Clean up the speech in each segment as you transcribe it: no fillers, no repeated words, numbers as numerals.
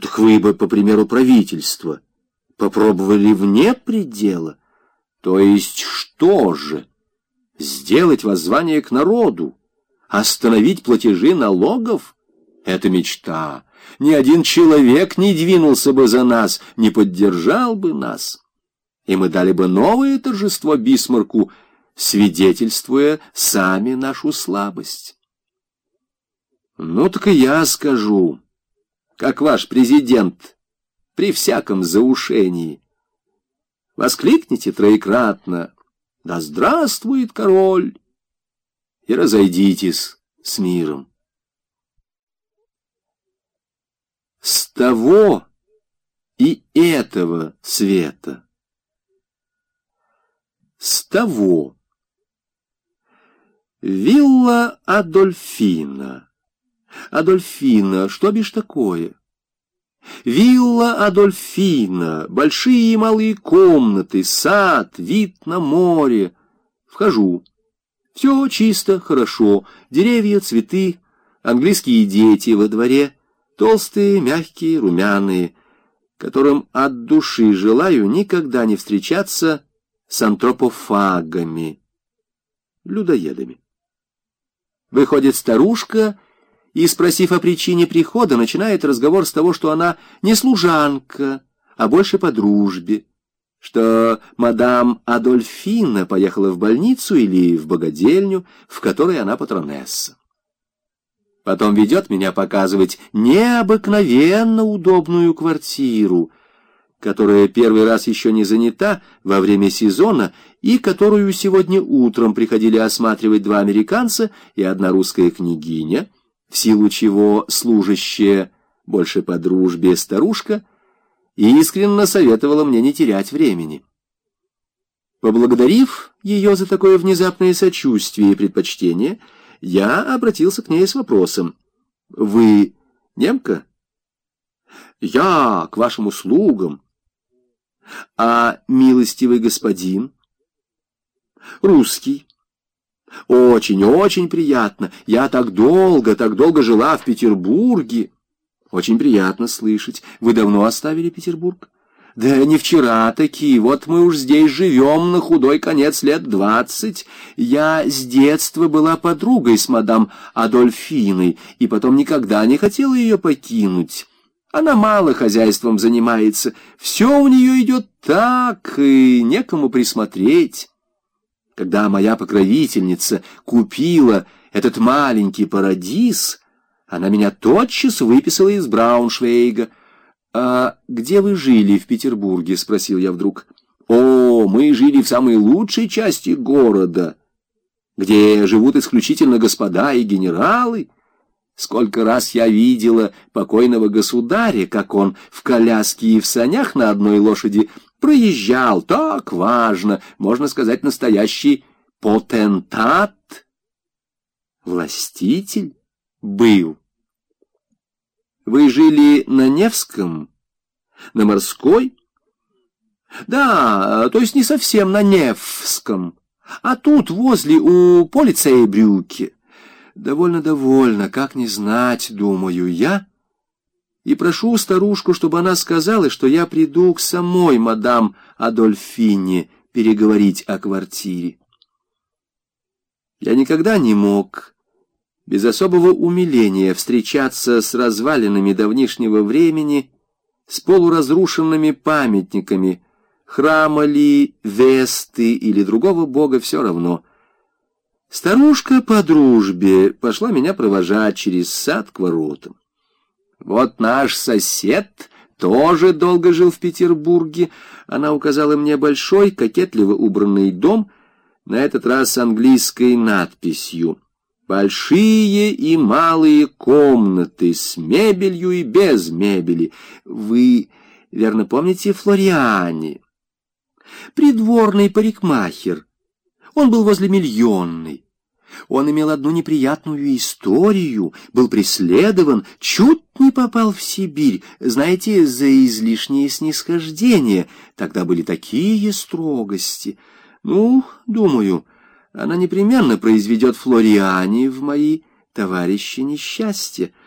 Так вы бы, по примеру правительства, попробовали вне предела. То есть что же? Сделать воззвание к народу? Остановить платежи налогов? Это мечта. Ни один человек не двинулся бы за нас, не поддержал бы нас. И мы дали бы новое торжество Бисмарку, свидетельствуя сами нашу слабость. Ну так и я скажу, как ваш президент, при всяком заушении. Воскликните троекратно: «Да здравствует король!» и разойдитесь с миром. С того и этого света. С того. Вилла Адольфина. Адольфина, что бишь такое? Вилла Адольфина, большие и малые комнаты, сад, вид на море. Вхожу. Все чисто, хорошо. Деревья, цветы, английские дети во дворе, толстые, мягкие, румяные, которым от души желаю никогда не встречаться с антропофагами, людоедами. Выходит старушка и, спросив о причине прихода, начинает разговор с того, что она не служанка, а больше по дружбе, что мадам Адольфина поехала в больницу или в богадельню, в которой она патронесса. Потом ведет меня показывать необыкновенно удобную квартиру, которая первый раз еще не занята во время сезона и которую сегодня утром приходили осматривать два американца и одна русская княгиня, в силу чего служащая, больше по дружбе, старушка, искренне советовала мне не терять времени. Поблагодарив ее за такое внезапное сочувствие и предпочтение, я обратился к ней с вопросом: «Вы немка?» «Я к вашим услугам». «А милостивый господин?» «Русский». «Очень-очень приятно. Я так долго жила в Петербурге». «Очень приятно слышать. Вы давно оставили Петербург?» «Да не вчера таки. Вот мы уж здесь живем на худой конец лет 20. Я с детства была подругой с мадам Адольфиной, и потом никогда не хотела ее покинуть. Она мало хозяйством занимается. Все у нее идет так, и некому присмотреть. Когда моя покровительница купила этот маленький парадиз, она меня тотчас выписала из Брауншвейга». «А где вы жили в Петербурге?» — спросил я вдруг. «О, мы жили в самой лучшей части города, где живут исключительно господа и генералы. Сколько раз я видела покойного государя, как он в коляске и в санях на одной лошади проезжал, так важно, можно сказать, настоящий потентат, властитель был». «Вы жили на Невском? На Морской?» «Да, то есть не совсем на Невском, а тут, возле, у Полицейбрюки». «Довольно, как не знать, думаю я, и прошу старушку, чтобы она сказала, что я приду к самой мадам Адольфине переговорить о квартире». Я никогда не мог без особого умиления встречаться с развалинами давнишнего времени, с полуразрушенными памятниками, храма ли, Весты или другого бога, все равно. Старушка по дружбе пошла меня провожать через сад к воротам. «Вот наш сосед тоже долго жил в Петербурге». Она указала мне большой, кокетливо убранный дом, на этот раз с английской надписью: «Большие и малые комнаты, с мебелью и без мебели». Вы, верно, помните Флориани? Придворный парикмахер. Он был возле Миллионной. Он имел одну неприятную историю, был преследован, чуть не попал в Сибирь, знаете, за излишнее снисхождение. Тогда были такие строгости. Ну, думаю, она непременно произведет Флориани в мои товарищи несчастья.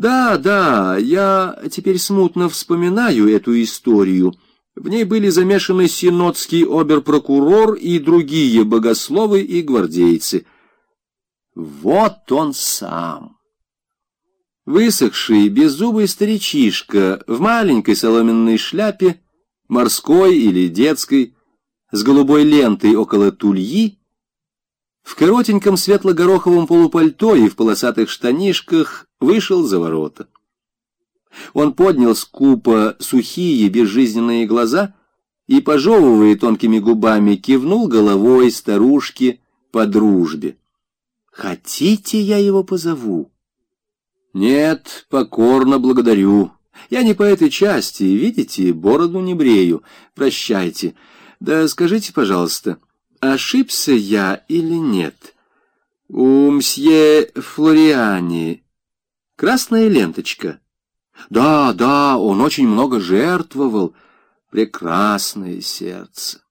Да, я теперь смутно вспоминаю эту историю. В ней были замешаны синодский обер-прокурор и другие богословы и гвардейцы. Вот он сам. Высохший, беззубый старичишка в маленькой соломенной шляпе, морской или детской, с голубой лентой около тульи, в коротеньком светло-гороховом полупальто и в полосатых штанишках вышел за ворота. Он поднял скупо сухие безжизненные глаза и, пожевывая тонкими губами, кивнул головой старушке по дружбе. «Хотите, я его позову?» «Нет, покорно благодарю. Я не по этой части, видите, бороду не брею. Прощайте. Да скажите, пожалуйста, ошибся я или нет? У мсье Флориани красная ленточка?» Да, он очень много жертвовал. Прекрасное сердце.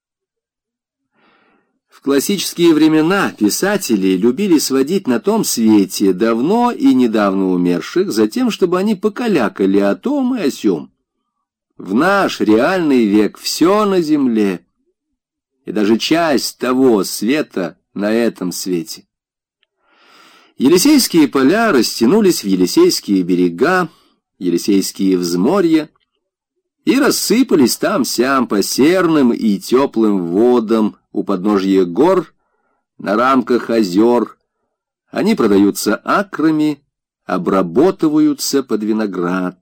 В классические времена писатели любили сводить на том свете давно и недавно умерших за тем, чтобы они покалякали о том и о сём. В наш реальный век все на земле, и даже часть того света на этом свете. Елисейские поля растянулись в Елисейские берега, Елисейские взморья, и рассыпались там-сям по серным и теплым водам у подножья гор, на рамках озер. Они продаются акрами, обработываются под виноград.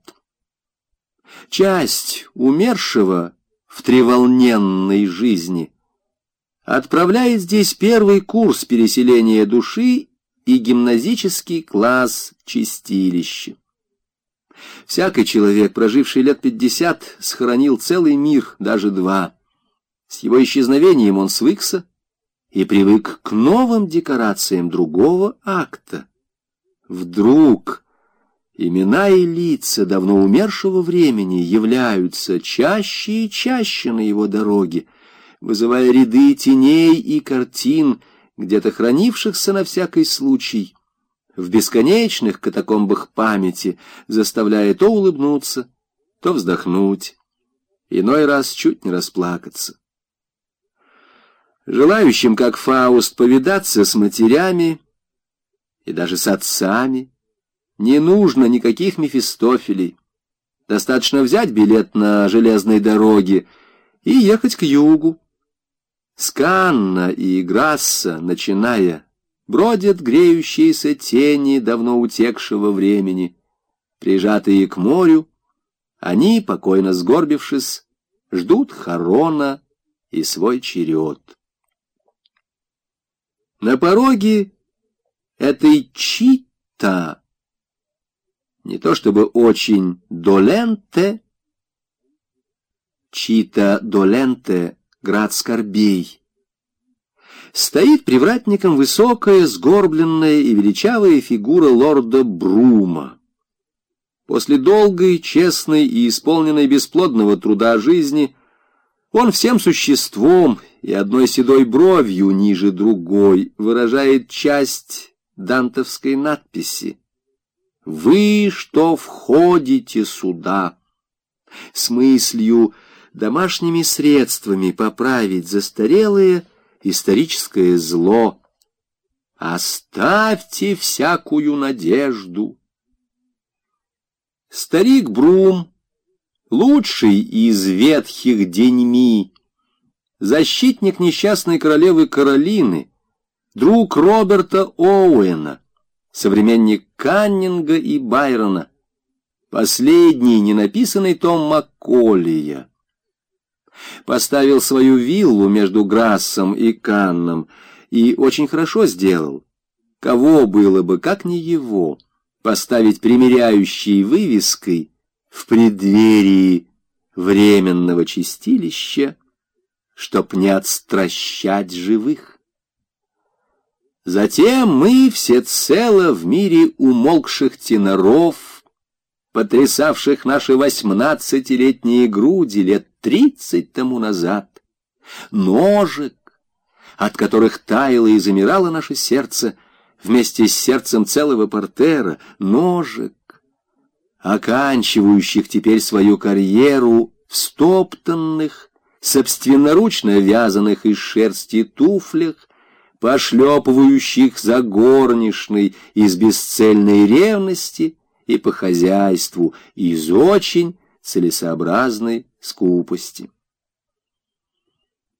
Часть умершего в треволненной жизни отправляет здесь первый курс переселения души и гимназический класс чистилища. Всякий человек, проживший лет 50, схоронил целый мир, даже 2. С его исчезновением он свыкся и привык к новым декорациям другого акта. Вдруг имена и лица давно умершего времени являются чаще и чаще на его дороге, вызывая ряды теней и картин, где-то хранившихся на всякий случай, в бесконечных катакомбах памяти, заставляя то улыбнуться, то вздохнуть, иной раз чуть не расплакаться. Желающим, как Фауст, повидаться с матерями и даже с отцами, не нужно никаких Мефистофелей. Достаточно взять билет на железной дороге и ехать к югу. С Канна и Грасса, начиная, бродят греющиеся тени давно утекшего времени. Прижатые к морю, они, покойно сгорбившись, ждут хорона и свой черед. На пороге этой Чита, не то чтобы очень доленте, Чита доленте, град скорбей, стоит привратником высокая, сгорбленная и величавая фигура лорда Брума. После долгой, честной и исполненной бесплодного труда жизни он всем существом и одной седой бровью ниже другой выражает часть дантовской надписи: «Вы, что входите сюда», с мыслью домашними средствами поправить застарелое историческое зло. Оставьте всякую надежду. Старик Брум, лучший из ветхих деньми, защитник несчастной королевы Каролины, друг Роберта Оуэна, современник Каннинга и Байрона, последний ненаписанный том Макколия, поставил свою виллу между Грассом и Канном и очень хорошо сделал. Кого было бы, как не его, поставить примиряющей вывеской в преддверии временного чистилища, чтоб не отстращать живых. Затем мы всецело в мире умолкших теноров, потрясавших наши 18-летние груди лет 30 тому назад, ножек, от которых таяло и замирало наше сердце вместе с сердцем целого портера, ножек, оканчивающих теперь свою карьеру в стоптанных, собственноручно вязаных из шерсти туфлях, пошлепывающих за горничной из бесцельной ревности и по хозяйству из очень целесообразной скупости.